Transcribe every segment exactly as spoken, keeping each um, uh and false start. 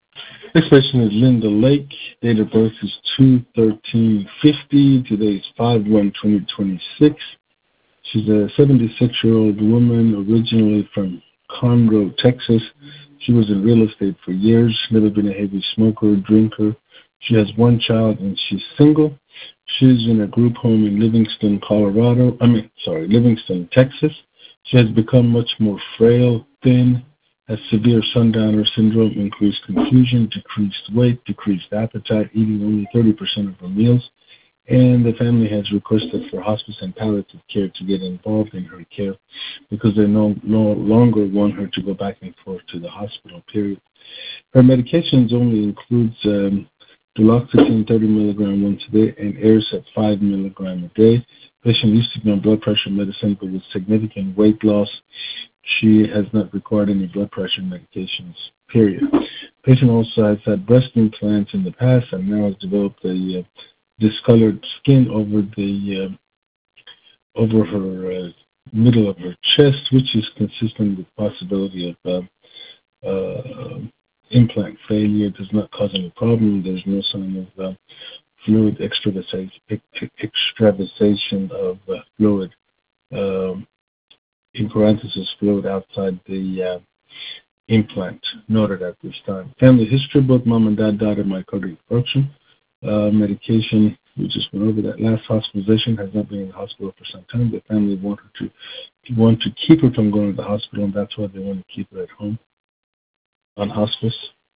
Next patient is Linda Lake. Date of birth is two thirteen fifty. Today is five one twenty twenty-six. She's a seventy-six-year-old woman originally from Conroe, Texas. She was in real estate for years, never been a heavy smoker or drinker. She has one child and she's single. She's in a group home in Livingston, Colorado. I mean, sorry, Livingston, Texas. She has become much more frail, thin, has severe sundowner syndrome, increased confusion, decreased weight, decreased appetite, eating only thirty percent of her meals. And the family has requested for hospice and palliative care to get involved in her care because they no, no longer want her to go back and forth to the hospital, period. Her medications only includes um, duloxetine thirty milligram once a day and Aricept five milligram a day. Patient used to be on blood pressure medicine, but with significant weight loss, she has not required any blood pressure medications, period. Patient also has had breast implants in the past and now has developed a uh, discolored skin over the uh, over her uh, middle of her chest, which is consistent with possibility of uh, uh, implant failure. Does not cause any problem. There's no sign of uh, fluid extravasation, extravasation of uh, fluid, um, in parentheses, fluid outside the uh, implant noted at this time. Family history: both mom and dad died of myocardial infarction. Uh, medication, we just went over that. Last hospitalization, has not been in the hospital for some time. The family want her to want to keep her from going to the hospital, and that's why they want to keep her at home on hospice.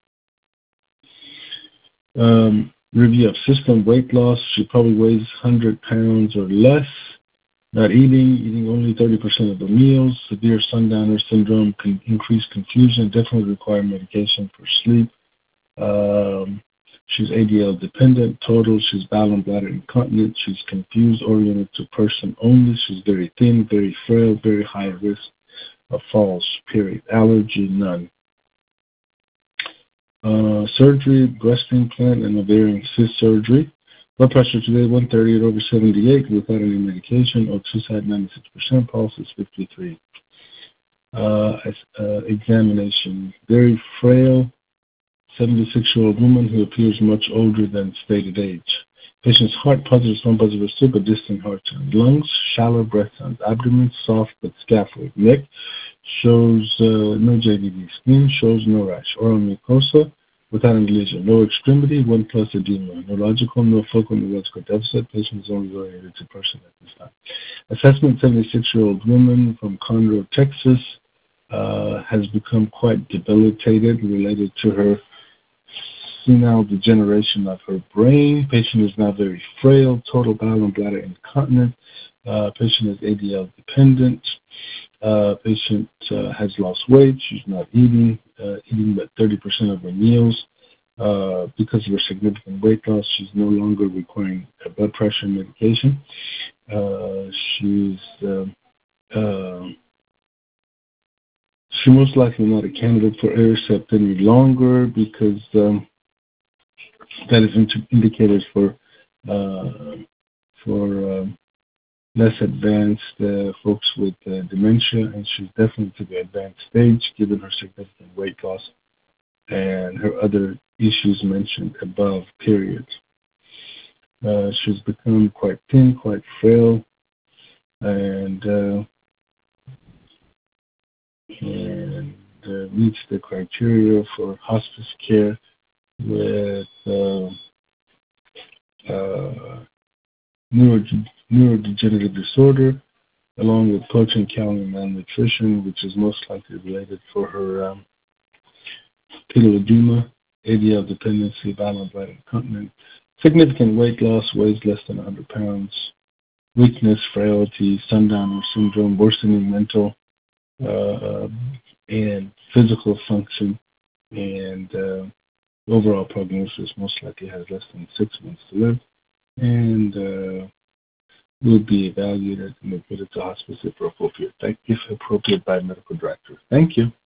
Um, review of system: weight loss. She probably weighs one hundred pounds or less. Not eating, eating only thirty percent of the meals. Severe sundowner syndrome, can increase confusion, definitely require medication for sleep. Um, She's A D L dependent, total. She's bowel and bladder incontinent. She's confused, oriented to person only. She's very thin, very frail, very high risk of falls, period. Allergy, none. Uh, surgery, breast implant, and ovarian cyst surgery. Blood pressure today, one thirty over seventy-eight without any medication. Oxycid, ninety-six percent. Pulse is fifty-three. Uh, uh, examination, very frail, seventy-six-year-old woman who appears much older than stated age. Patient's heart, positive, non positive, super distant heart sound. Lungs, shallow breath sounds. Abdomen, soft but scaphoid. Neck shows uh, no J V D. Skin shows no rash. Oral mucosa without any lesion. Lower extremity, one plus edema. Neurological, no focal neurological deficit. Patient is only oriented to person at this time. Assessment: seventy-six-year-old woman from Conroe, Texas, uh, has become quite debilitated related to her senile degeneration of her brain. Patient is now very frail, total bowel and bladder incontinent. Uh, patient is A D L dependent. Uh, patient uh, has lost weight. She's not eating, uh, eating about thirty percent of her meals. Uh, because of her significant weight loss, she's no longer requiring a blood pressure medication. Uh, she's um, uh, she most likely not a candidate for Aricept any longer because um, that is indicated for uh, for um, less advanced uh, folks with uh, dementia, and she's definitely to the advanced stage given her significant weight loss and her other issues mentioned above, period. Uh, she's become quite thin, quite frail, and uh, and uh, meets the criteria for hospice care with uh, uh, neuro- neurodegenerative disorder, along with protein, calorie, malnutrition, which is most likely related for her um, edema, A D L dependency, bowel and bladder incontinence, significant weight loss, weighs less than one hundred pounds, weakness, frailty, sundowner syndrome, worsening mental uh, and physical function, and uh, overall prognosis most likely has less than six months to live, and uh, will be evaluated and admitted to hospice if appropriate. If appropriate by medical director. Thank you.